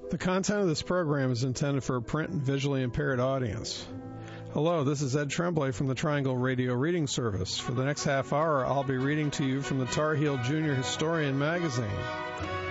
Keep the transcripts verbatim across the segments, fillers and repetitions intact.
The content of this program is intended for a print and visually impaired audience. Hello, this is Ed Tremblay from the Triangle Radio Reading Service. For the next half hour, I'll be reading to you from the Tar Heel Junior Historian magazine.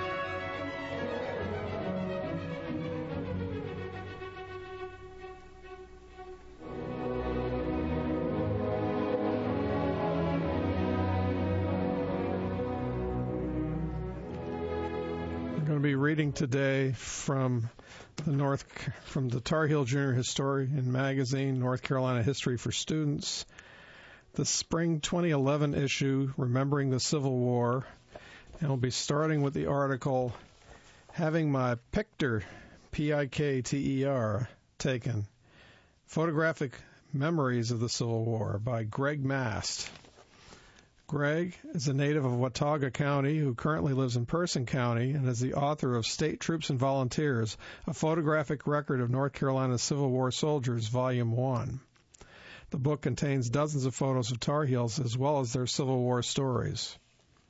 Going to be reading today from the North from the Tar Heel Junior Historian magazine, North Carolina History for Students, the spring twenty eleven issue, Remembering the Civil War, and we'll be starting with the article, Having My Picter, P I K T E R, Taken, Photographic Memories of the Civil War by Greg Mast. Greg is a native of Watauga County who currently lives in Person County and is the author of State Troops and Volunteers, a photographic record of North Carolina's Civil War soldiers, Volume one. The book contains dozens of photos of Tar Heels as well as their Civil War stories.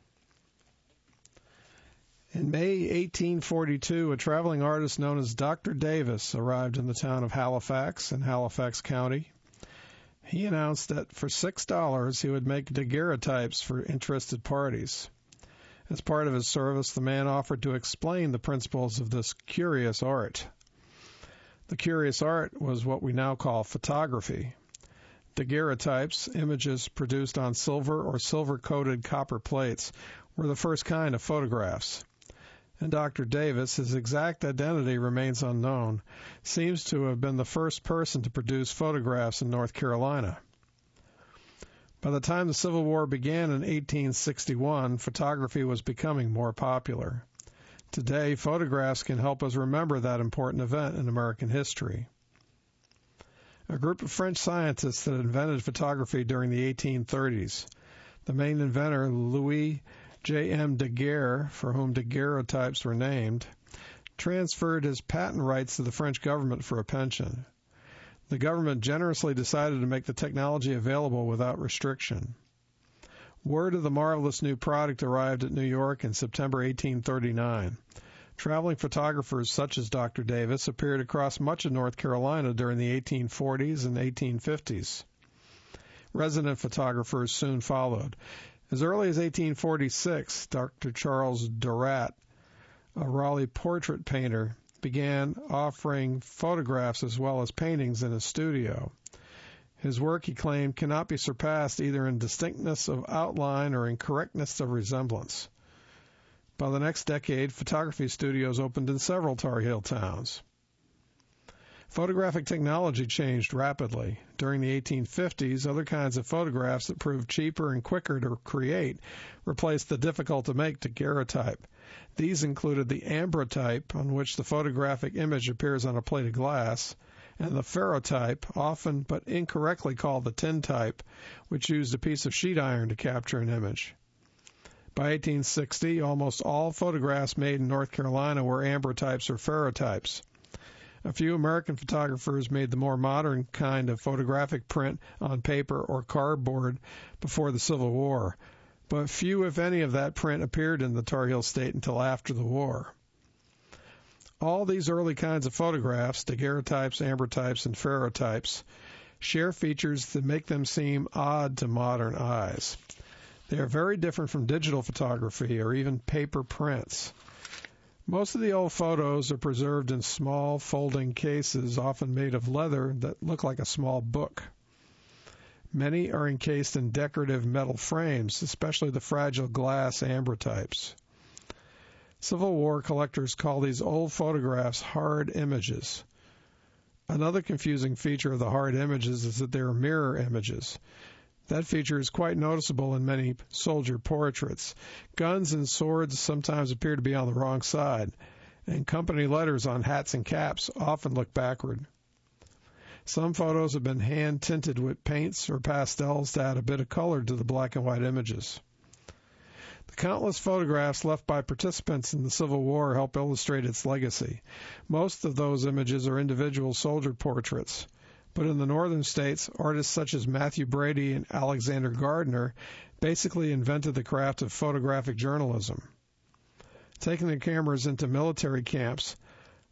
In May eighteen forty-two, a traveling artist known as Doctor Davis arrived in the town of Halifax in Halifax County. He announced that for six dollars he would make daguerreotypes for interested parties. As part of his service, the man offered to explain the principles of this curious art. The curious art was what we now call photography. Daguerreotypes, images produced on silver or silver-coated copper plates, were the first kind of photographs. And Doctor Davis, his exact identity remains unknown, seems to have been the first person to produce photographs in North Carolina. By the time the Civil War began in eighteen sixty-one, photography was becoming more popular. Today, photographs can help us remember that important event in American history. A group of French scientists that invented photography during the eighteen thirties. The main inventor, Louis J M Daguerre, for whom daguerreotypes were named, transferred his patent rights to the French government for a pension. The government generously decided to make the technology available without restriction. Word of the marvelous new product arrived at New York in September eighteen thirty-nine. Traveling photographers such as Doctor Davis appeared across much of North Carolina during the eighteen forties and eighteen fifties. Resident photographers soon followed. As early as eighteen forty-six, Doctor Charles Dorat, a Raleigh portrait painter, began offering photographs as well as paintings in his studio. His work, he claimed, cannot be surpassed either in distinctness of outline or in correctness of resemblance. By the next decade, photography studios opened in several Tar Heel towns. Photographic technology changed rapidly. During the eighteen fifties, other kinds of photographs that proved cheaper and quicker to create replaced the difficult-to-make daguerreotype. These included the ambrotype, on which the photographic image appears on a plate of glass, and the ferrotype, often but incorrectly called the tintype, which used a piece of sheet iron to capture an image. By eighteen sixty, almost all photographs made in North Carolina were ambrotypes or ferrotypes. A few American photographers made the more modern kind of photographic print on paper or cardboard before the Civil War, but few, if any, of that print appeared in the Tar Heel State until after the war. All these early kinds of photographs, daguerreotypes, ambrotypes, and ferrotypes, share features that make them seem odd to modern eyes. They are very different from digital photography or even paper prints. Most of the old photos are preserved in small folding cases, often made of leather, that look like a small book. Many are encased in decorative metal frames, especially the fragile glass ambrotypes. Civil War collectors call these old photographs hard images. Another confusing feature of the hard images is that they are mirror images. That feature is quite noticeable in many soldier portraits. Guns and swords sometimes appear to be on the wrong side, and company letters on hats and caps often look backward. Some photos have been hand-tinted with paints or pastels to add a bit of color to the black and white images. The countless photographs left by participants in the Civil War help illustrate its legacy. Most of those images are individual soldier portraits. But in the northern states, artists such as Matthew Brady and Alexander Gardner basically invented the craft of photographic journalism. Taking their cameras into military camps,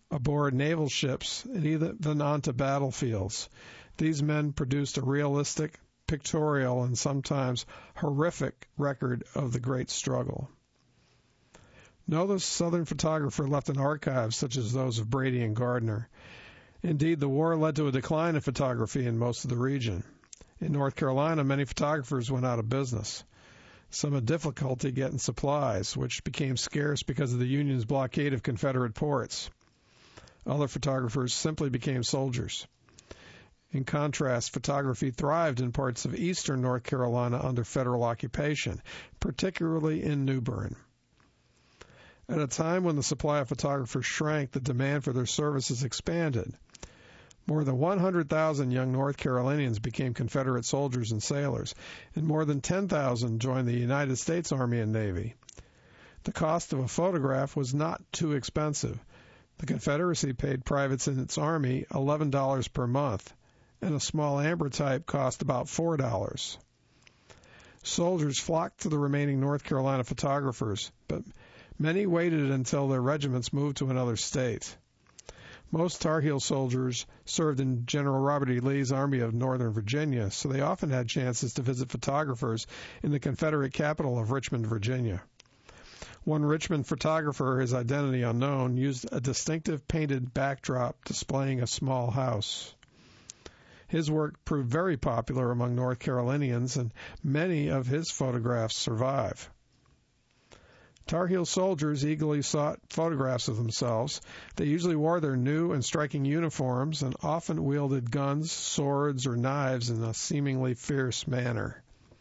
aboard naval ships and even onto battlefields. These men produced a realistic, pictorial, and sometimes horrific record of the great struggle. No other Southern photographer left an archive such as those of Brady and Gardner. Indeed, the war led to a decline in photography in most of the region. In North Carolina, many photographers went out of business. Some had difficulty getting supplies, which became scarce because of the Union's blockade of Confederate ports. Other photographers simply became soldiers. In contrast, photography thrived in parts of eastern North Carolina under federal occupation, particularly in New Bern. At a time when the supply of photographers shrank, the demand for their services expanded. More than one hundred thousand young North Carolinians became Confederate soldiers and sailors, and more than ten thousand joined the United States Army and Navy. The cost of a photograph was not too expensive. The Confederacy paid privates in its Army eleven dollars per month, and a small ambrotype cost about four dollars. Soldiers flocked to the remaining North Carolina photographers, but many waited until their regiments moved to another state. Most Tar Heel soldiers served in General Robert E. Lee's Army of Northern Virginia, so they often had chances to visit photographers in the Confederate capital of Richmond, Virginia. One Richmond photographer, his identity unknown, used a distinctive painted backdrop displaying a small house. His work proved very popular among North Carolinians, and many of his photographs survive. Tar Heel soldiers eagerly sought photographs of themselves. They usually wore their new and striking uniforms and often wielded guns, swords, or knives in a seemingly fierce manner.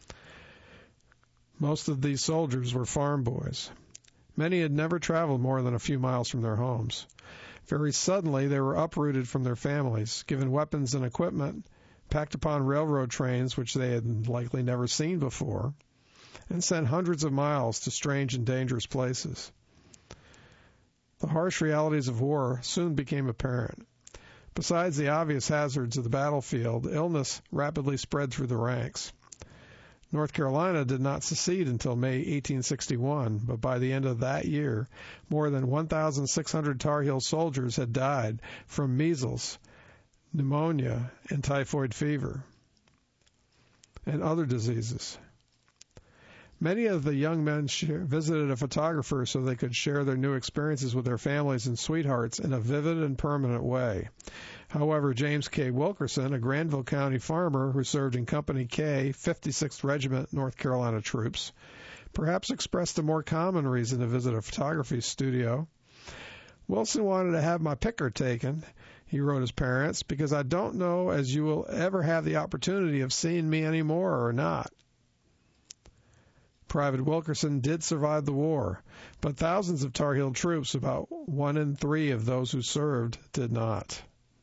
Most of these soldiers were farm boys. Many had never traveled more than a few miles from their homes. Very suddenly, they were uprooted from their families, given weapons and equipment, packed upon railroad trains which they had likely never seen before, and sent hundreds of miles to strange and dangerous places. The harsh realities of war soon became apparent. Besides the obvious hazards of the battlefield, illness rapidly spread through the ranks. North Carolina did not secede until May eighteen sixty-one, but by the end of that year, more than one thousand six hundred Tar Heel soldiers had died from measles, pneumonia, and typhoid fever, and other diseases. Many of the young men share, visited a photographer so they could share their new experiences with their families and sweethearts in a vivid and permanent way. However, James K. Wilkerson, a Granville County farmer who served in Company K, fifty-sixth Regiment North Carolina troops, perhaps expressed a more common reason to visit a photography studio. Wilson wanted to have my picture taken, he wrote his parents, because I don't know as you will ever have the opportunity of seeing me anymore or not. Private Wilkerson did survive the war, but thousands of Tar Heel troops, about one in three of those who served, did not.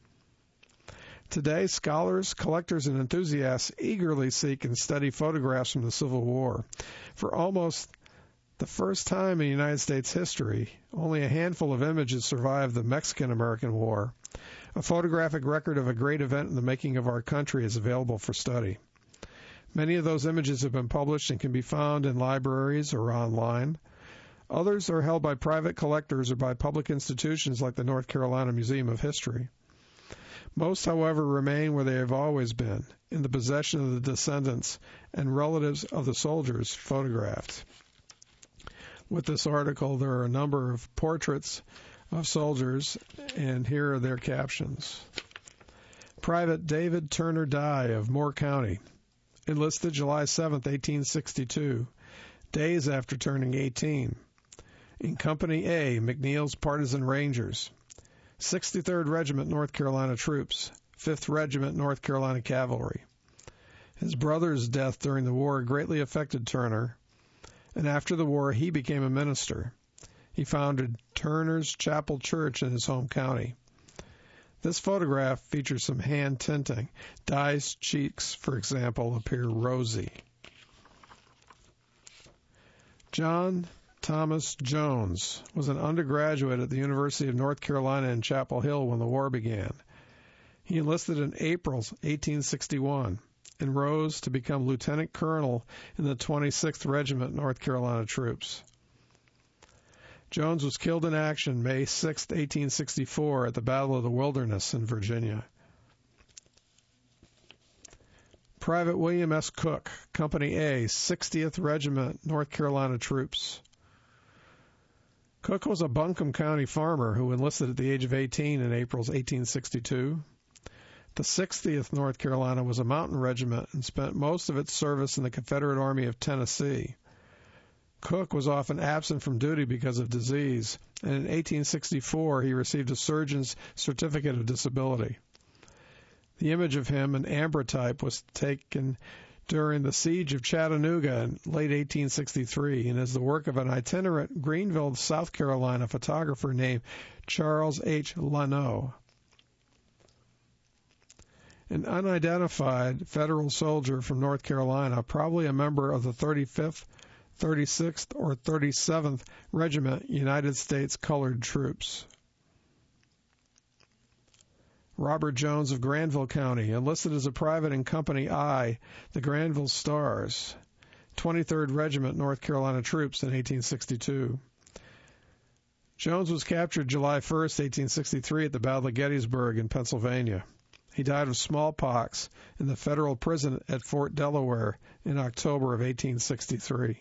Today, scholars, collectors, and enthusiasts eagerly seek and study photographs from the Civil War. For almost the first time in United States history, only a handful of images survive the Mexican-American War. A photographic record of a great event in the making of our country is available for study. Many of those images have been published and can be found in libraries or online. Others are held by private collectors or by public institutions like the North Carolina Museum of History. Most, however, remain where they have always been, in the possession of the descendants and relatives of the soldiers photographed. With this article, there are a number of portraits of soldiers, and here are their captions. Private David Turner Dye of Moore County, enlisted July seventh, eighteen sixty-two, days after turning eighteen. In Company A, McNeil's Partisan Rangers. sixty-third Regiment North Carolina Troops, fifth Regiment North Carolina Cavalry. His brother's death during the war greatly affected Turner, and after the war he became a minister. He founded Turner's Chapel Church in his home county. This photograph features some hand tinting. Dye's cheeks, for example, appear rosy. John Thomas Jones was an undergraduate at the University of North Carolina in Chapel Hill when the war began. He enlisted in April eighteen sixty-one and rose to become lieutenant colonel in the twenty-sixth Regiment North Carolina troops. Jones was killed in action May sixth, eighteen sixty-four, at the Battle of the Wilderness in Virginia. Private William S. Cook, Company A, sixtieth Regiment, North Carolina Troops. Cook was a Buncombe County farmer who enlisted at the age of eighteen in April eighteen sixty-two. The sixtieth North Carolina was a mountain regiment and spent most of its service in the Confederate Army of Tennessee. Cook was often absent from duty because of disease, and in eighteen sixty-four he received a surgeon's certificate of disability. The image of him in ambrotype was taken during the siege of Chattanooga in late eighteen sixty-three and is the work of an itinerant Greenville, South Carolina photographer named Charles H. Lano. An unidentified federal soldier from North Carolina, probably a member of the thirty-fifth, thirty-sixth, or thirty-seventh Regiment United States Colored Troops. Robert Jones of Granville County, enlisted as a private in Company I, the Granville Stars, twenty-third Regiment North Carolina Troops in eighteen sixty-two. Jones was captured July first, eighteen sixty-three at the Battle of Gettysburg in Pennsylvania. He died of smallpox in the federal prison at Fort Delaware in October of eighteen sixty-three.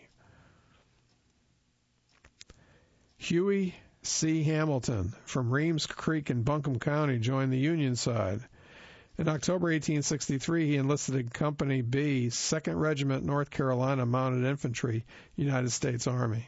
Huey C. Hamilton from Reams Creek in Buncombe County joined the Union side. In October eighteen sixty-three, he enlisted in Company B, second Regiment North Carolina Mounted Infantry, United States Army.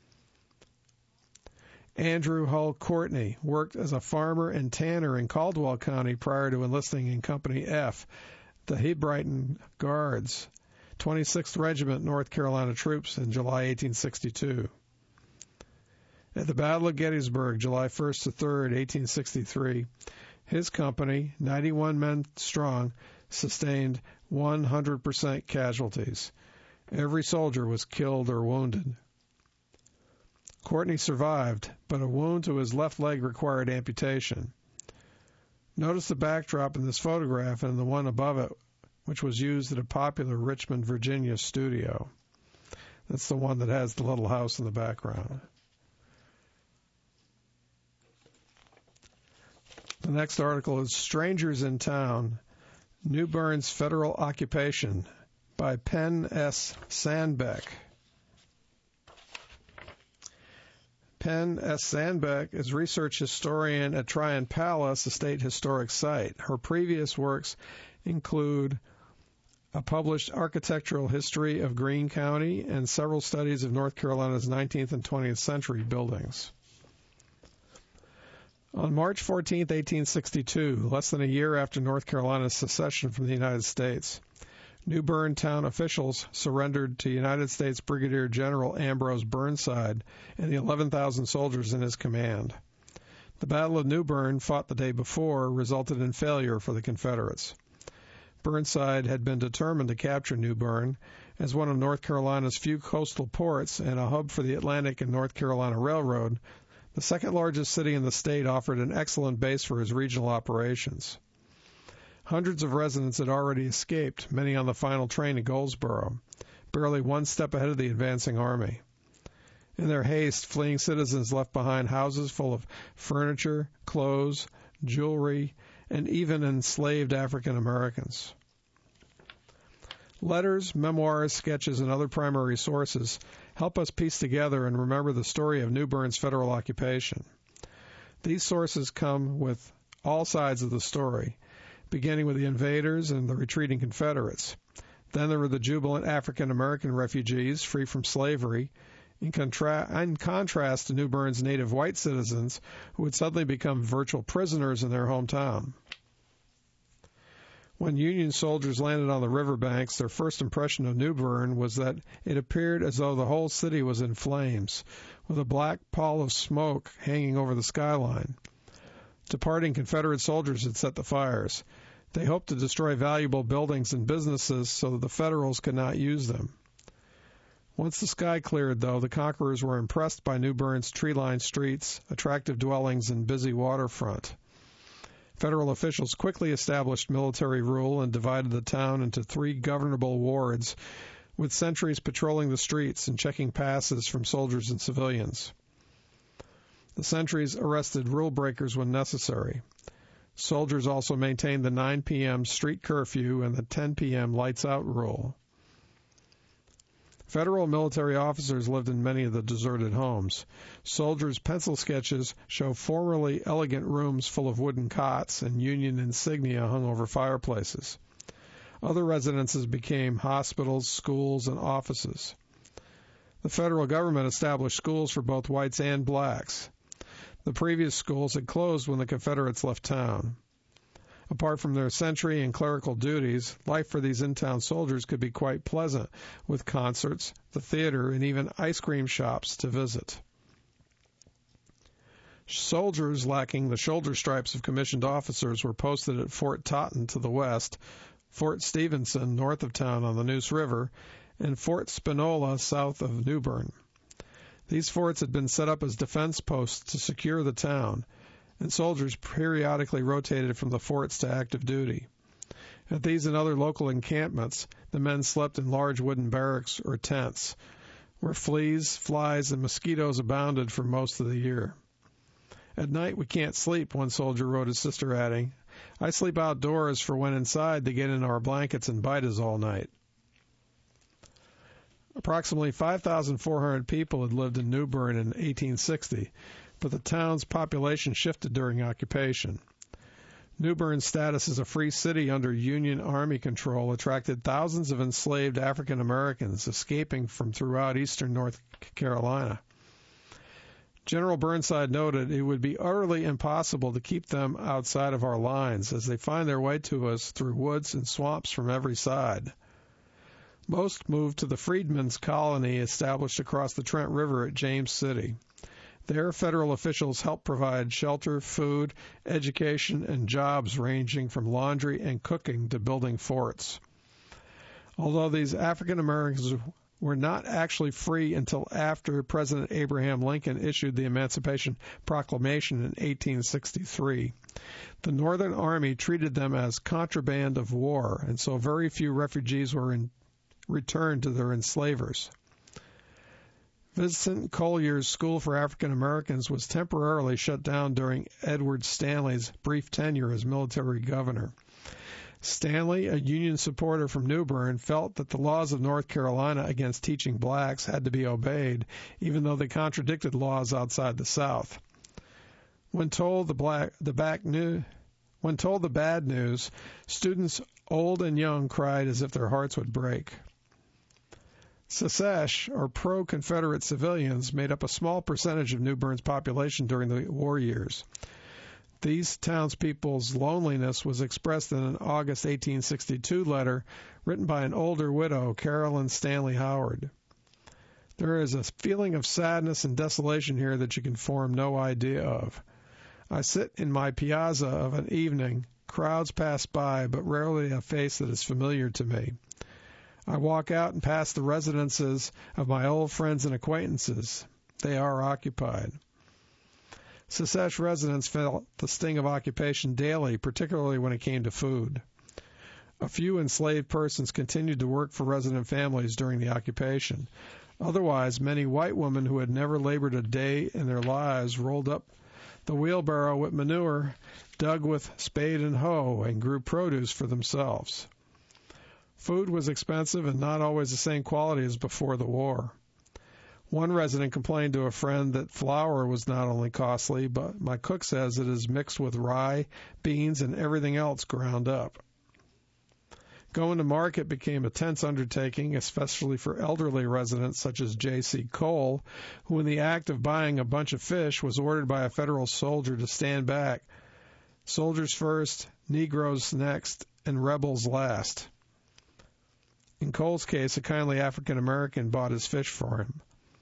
Andrew Hull Courtney worked as a farmer and tanner in Caldwell County prior to enlisting in Company F, the Hebrighton Guards, twenty-sixth Regiment North Carolina Troops in July eighteen sixty-two. At the Battle of Gettysburg, July first to third, eighteen sixty-three, his company, ninety-one men strong, sustained one hundred percent casualties. Every soldier was killed or wounded. Courtney survived, but a wound to his left leg required amputation. Notice the backdrop in this photograph and the one above it, which was used at a popular Richmond, Virginia studio. That's the one that has the little house in the background. The next article is Strangers in Town, New Bern's Federal Occupation by Penn S. Sandbeck. Penn S. Sandbeck is research historian at Tryon Palace, a state historic site. Her previous works include a published architectural history of Greene County and several studies of North Carolina's nineteenth and twentieth century buildings. On March fourteenth, eighteen sixty-two, less than a year after North Carolina's secession from the United States, New Bern town officials surrendered to United States Brigadier General Ambrose Burnside and the eleven thousand soldiers in his command. The Battle of New Bern, fought the day before, resulted in failure for the Confederates. Burnside had been determined to capture New Bern as one of North Carolina's few coastal ports and a hub for the Atlantic and North Carolina Railroad. The second largest city in the state offered an excellent base for his regional operations. Hundreds of residents had already escaped, many on the final train to Goldsboro, barely one step ahead of the advancing army. In their haste, fleeing citizens left behind houses full of furniture, clothes, jewelry, and even enslaved African Americans. Letters, memoirs, sketches, and other primary sources help us piece together and remember the story of New Bern's federal occupation. These sources come with all sides of the story, beginning with the invaders and the retreating Confederates. Then there were the jubilant African American refugees free from slavery, in, contra- in contrast to New Bern's native white citizens who would suddenly become virtual prisoners in their hometown. When Union soldiers landed on the riverbanks, their first impression of New Bern was that it appeared as though the whole city was in flames, with a black pall of smoke hanging over the skyline. Departing Confederate soldiers had set the fires. They hoped to destroy valuable buildings and businesses so that the Federals could not use them. Once the sky cleared, though, the conquerors were impressed by New Bern's tree-lined streets, attractive dwellings, and busy waterfront. Federal officials quickly established military rule and divided the town into three governable wards, with sentries patrolling the streets and checking passes from soldiers and civilians. The sentries arrested rule breakers when necessary. Soldiers also maintained the nine p.m. street curfew and the ten p.m. lights-out rule. Federal military officers lived in many of the deserted homes. Soldiers' pencil sketches show formerly elegant rooms full of wooden cots and Union insignia hung over fireplaces. Other residences became hospitals, schools, and offices. The federal government established schools for both whites and blacks. The previous schools had closed when the Confederates left town. Apart from their sentry and clerical duties, life for these in-town soldiers could be quite pleasant, with concerts, the theater, and even ice cream shops to visit. Soldiers lacking the shoulder stripes of commissioned officers were posted at Fort Totten to the west, Fort Stevenson north of town on the Neuse River, and Fort Spinola south of New Bern. These forts had been set up as defense posts to secure the town, and soldiers periodically rotated from the forts to active duty. At these and other local encampments, the men slept in large wooden barracks or tents, where fleas, flies, and mosquitoes abounded for most of the year. At night we can't sleep, one soldier wrote his sister, adding, I sleep outdoors, for when inside they get into our blankets and bite us all night. Approximately five thousand four hundred people had lived in New Bern in eighteen sixty, but the town's population shifted during occupation. New Bern's status as a free city under Union Army control attracted thousands of enslaved African Americans escaping from throughout eastern North Carolina. General Burnside noted it would be utterly impossible to keep them outside of our lines, as they find their way to us through woods and swamps from every side. Most moved to the Freedmen's Colony established across the Trent River at James City. There, federal officials helped provide shelter, food, education, and jobs ranging from laundry and cooking to building forts. Although these African Americans were not actually free until after President Abraham Lincoln issued the Emancipation Proclamation in eighteen sixty-three, the Northern Army treated them as contraband of war, and so very few refugees were in, returned to their enslavers. Vincent Collier's School for African Americans was temporarily shut down during Edward Stanley's brief tenure as military governor. Stanley, a Union supporter from New Bern, felt that the laws of North Carolina against teaching blacks had to be obeyed, even though they contradicted laws outside the South. When told the black the back new, when told the bad news, students old and young cried as if their hearts would break. Secesh, or pro-Confederate civilians, made up a small percentage of New Bern's population during the war years. These townspeople's loneliness was expressed in an August eighteen sixty-two letter written by an older widow, Carolyn Stanley Howard. There is a feeling of sadness and desolation here that you can form no idea of. I sit in my piazza of an evening. Crowds pass by, but rarely a face that is familiar to me. I walk out and pass the residences of my old friends and acquaintances. They are occupied. Secesh residents felt the sting of occupation daily, particularly when it came to food. A few enslaved persons continued to work for resident families during the occupation. Otherwise, many white women who had never labored a day in their lives rolled up the wheelbarrow with manure, dug with spade and hoe, and grew produce for themselves. Food was expensive and not always the same quality as before the war. One resident complained to a friend that flour was not only costly, but my cook says it is mixed with rye, beans, and everything else ground up. Going to market became a tense undertaking, especially for elderly residents such as J C Cole, who in the act of buying a bunch of fish was ordered by a federal soldier to stand back. Soldiers first, Negroes next, and rebels last. In Cole's case, a kindly African American bought his fish for him.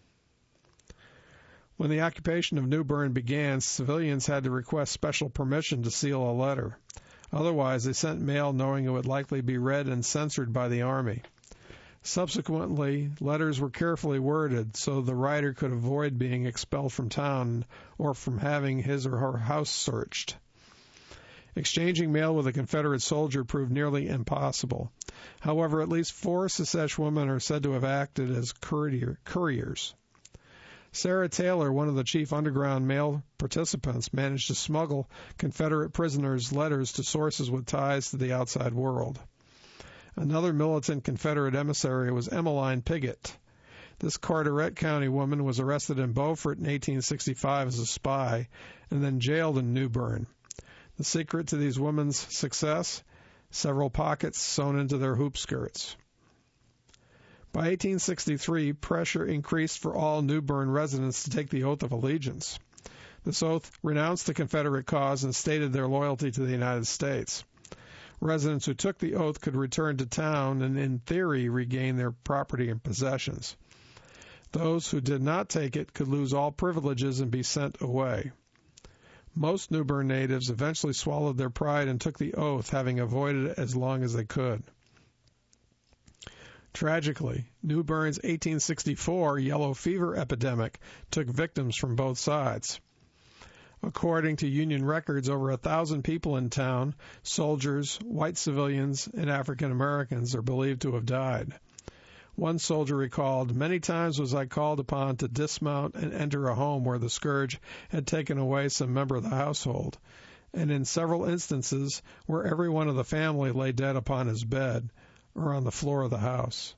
When the occupation of New Bern began, civilians had to request special permission to seal a letter. Otherwise, they sent mail knowing it would likely be read and censored by the Army. Subsequently, letters were carefully worded so the writer could avoid being expelled from town or from having his or her house searched. Exchanging mail with a Confederate soldier proved nearly impossible. However, at least four Secesh women are said to have acted as courier, couriers. Sarah Taylor, one of the chief underground male participants, managed to smuggle Confederate prisoners' letters to sources with ties to the outside world. Another militant Confederate emissary was Emmeline Piggott. This Carteret County woman was arrested in Beaufort in eighteen sixty-five as a spy and then jailed in New Bern. The secret to these women's success? Several pockets sewn into their hoop skirts. By eighteen sixty-three, pressure increased for all New Bern residents to take the oath of allegiance. This oath renounced the Confederate cause and stated their loyalty to the United States. Residents who took the oath could return to town and, in theory, regain their property and possessions. Those who did not take it could lose all privileges and be sent away. Most New Bern natives eventually swallowed their pride and took the oath, having avoided it as long as they could. Tragically, New Bern's eighteen sixty-four yellow fever epidemic took victims from both sides. According to Union records, over a thousand people in town, soldiers, white civilians, and African Americans, are believed to have died. One soldier recalled, "Many times was I called upon to dismount and enter a home where the scourge had taken away some member of the household, and in several instances where every one of the family lay dead upon his bed, or on the floor of the house."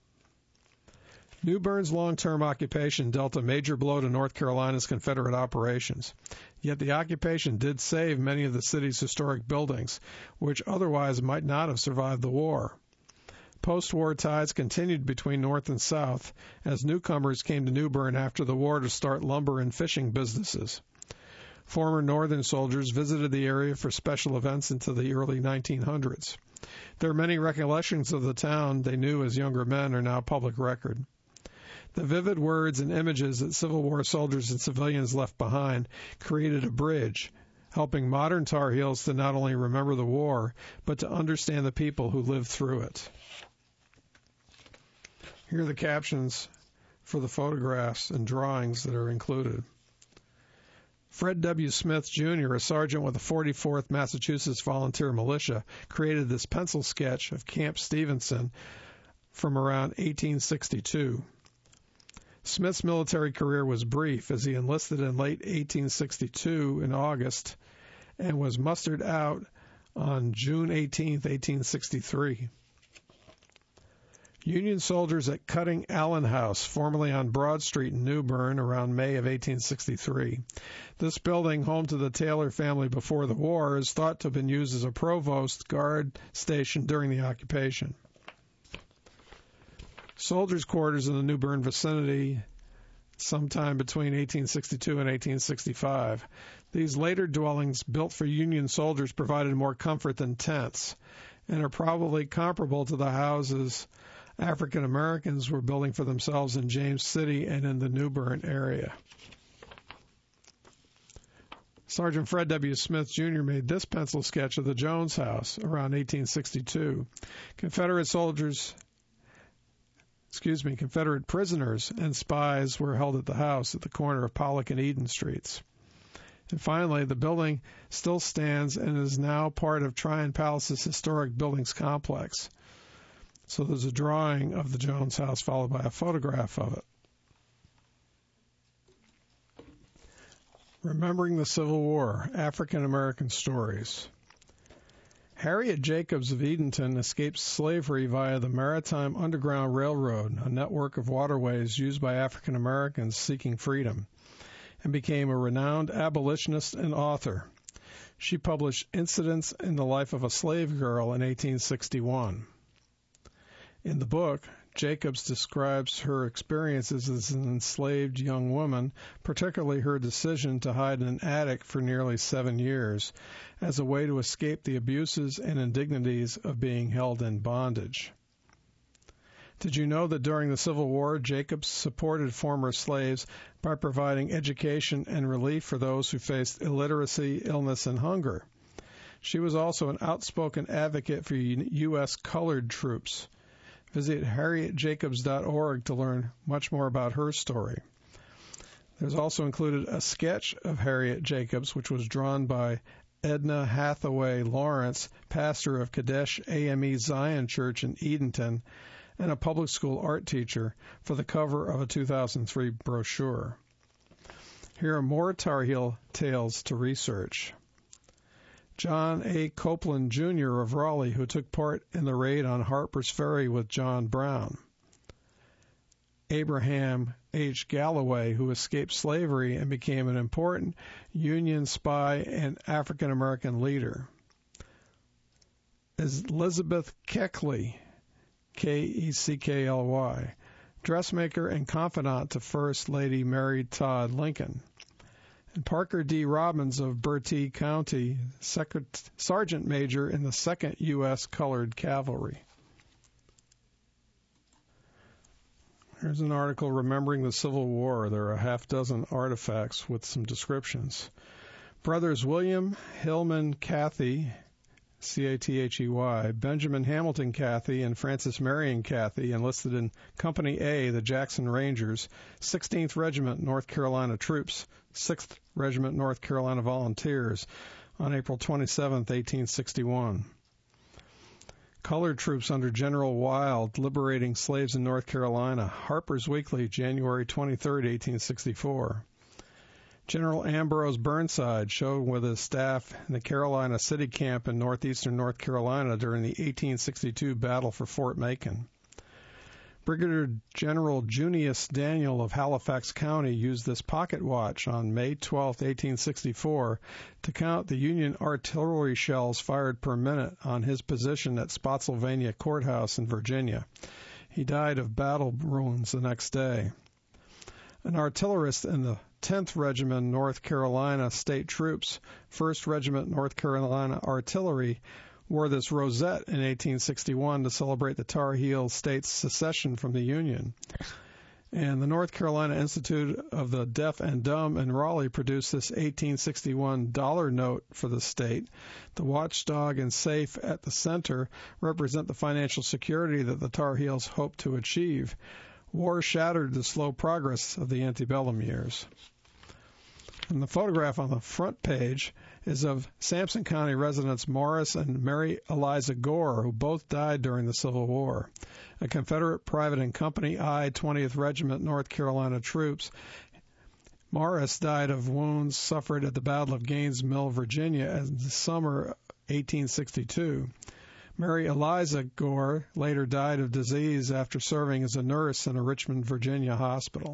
New Bern's long-term occupation dealt a major blow to North Carolina's Confederate operations. Yet the occupation did save many of the city's historic buildings, which otherwise might not have survived the war. Post-war ties continued between North and South as newcomers came to New Bern after the war to start lumber and fishing businesses. Former Northern soldiers visited the area for special events into the early nineteen hundreds. Their many recollections of the town they knew as younger men are now public record. The vivid words and images that Civil War soldiers and civilians left behind created a bridge, helping modern Tar Heels to not only remember the war, but to understand the people who lived through it. Here are the captions for the photographs and drawings that are included. Fred W. Smith, Junior, a sergeant with the forty-fourth Massachusetts Volunteer Militia, created this pencil sketch of Camp Stevenson from around eighteen sixty-two. Smith's military career was brief, as he enlisted in late eighteen sixty-two in August and was mustered out on June eighteenth, eighteen sixty-three. Union soldiers at Cutting Allen House, formerly on Broad Street in New Bern, around May of eighteen sixty-three. This building, home to the Taylor family before the war, is thought to have been used as a provost guard station during the occupation. Soldiers' quarters in the New Bern vicinity sometime between eighteen sixty-two and eighteen sixty-five. These later dwellings, built for Union soldiers, provided more comfort than tents and are probably comparable to the houses African Americans were building for themselves in James City and in the New Bern area. Sergeant Fred W. Smith, Junior made this pencil sketch of the Jones House around eighteen sixty-two. Confederate soldiers, excuse me, Confederate prisoners and spies were held at the house at the corner of Pollock and Eden Streets. And finally, the building still stands and is now part of Tryon Palace's historic buildings complex. So there's a drawing of the Jones House followed by a photograph of it. Remembering the Civil War, African American Stories. Harriet Jacobs of Edenton escaped slavery via the Maritime Underground Railroad, a network of waterways used by African Americans seeking freedom, and became a renowned abolitionist and author. She published Incidents in the Life of a Slave Girl in eighteen sixty-one. In the book, Jacobs describes her experiences as an enslaved young woman, particularly her decision to hide in an attic for nearly seven years, as a way to escape the abuses and indignities of being held in bondage. Did you know that during the Civil War, Jacobs supported former slaves by providing education and relief for those who faced illiteracy, illness, and hunger? She was also an outspoken advocate for U S colored troops. Visit harriet jacobs dot org to learn much more about her story. There's also included a sketch of Harriet Jacobs, which was drawn by Edna Hathaway Lawrence, pastor of Kadesh A M E Zion Church in Edenton, and a public school art teacher, for the cover of a two thousand three brochure. Here are more Tar Heel tales to research. John A. Copeland, Junior of Raleigh, who took part in the raid on Harper's Ferry with John Brown. Abraham H. Galloway, who escaped slavery and became an important Union spy and African American leader. Elizabeth Keckley, K E C K L Y, dressmaker and confidant to First Lady Mary Todd Lincoln. And Parker D. Robbins of Bertie County, Secret- Sergeant Major in the second U S Colored Cavalry. Here's an article, Remembering the Civil War. There are a half dozen artifacts with some descriptions. Brothers William Hillman Cathy, C A T H E Y, Benjamin Hamilton Cathy, and Francis Marion Cathy, enlisted in Company A, the Jackson Rangers, sixteenth Regiment, North Carolina Troops, sixth Regiment, North Carolina Volunteers, on April twenty-seventh, eighteen sixty-one. Colored troops under General Wild liberating slaves in North Carolina. Harper's Weekly, January twenty-third, eighteen sixty-four. General Ambrose Burnside showed with his staff in the Carolina City Camp in northeastern North Carolina during the eighteen sixty-two battle for Fort Macon. Brigadier General Junius Daniel of Halifax County used this pocket watch on May twelfth, eighteen sixty-four, to count the Union artillery shells fired per minute on his position at Spotsylvania Courthouse in Virginia. He died of battle wounds the next day. An artillerist in the tenth Regiment North Carolina State Troops, first Regiment North Carolina Artillery, wore this rosette in eighteen sixty-one to celebrate the Tar Heel state's secession from the Union. And the North Carolina Institute of the Deaf and Dumb in Raleigh produced this eighteen sixty-one dollar note for the state. The watchdog and safe at the center represent the financial security that the Tar Heels hoped to achieve. War shattered the slow progress of the antebellum years. And the photograph on the front page is of Sampson County residents Morris and Mary Eliza Gore, who both died during the Civil War. A Confederate private in Company I, twentieth Regiment North Carolina troops, Morris died of wounds suffered at the Battle of Gaines Mill, Virginia, in the summer eighteen sixty-two. Mary Eliza Gore later died of disease after serving as a nurse in a Richmond, Virginia hospital.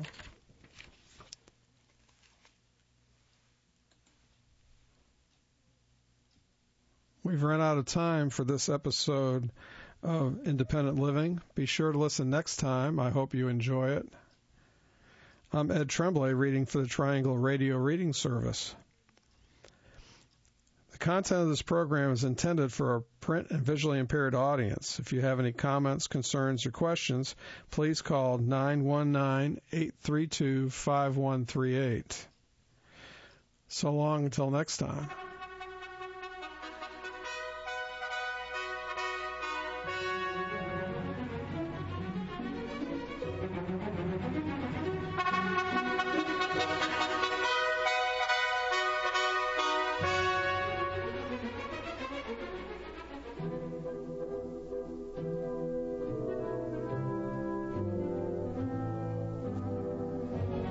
We've run out of time for this episode of Independent Living. Be sure to listen next time. I hope you enjoy it. I'm Ed Tremblay, reading for the Triangle Radio Reading Service. The content of this program is intended for a print and visually impaired audience. If you have any comments, concerns, or questions, please call nine one nine, eight three two, five one three eight. So long until next time.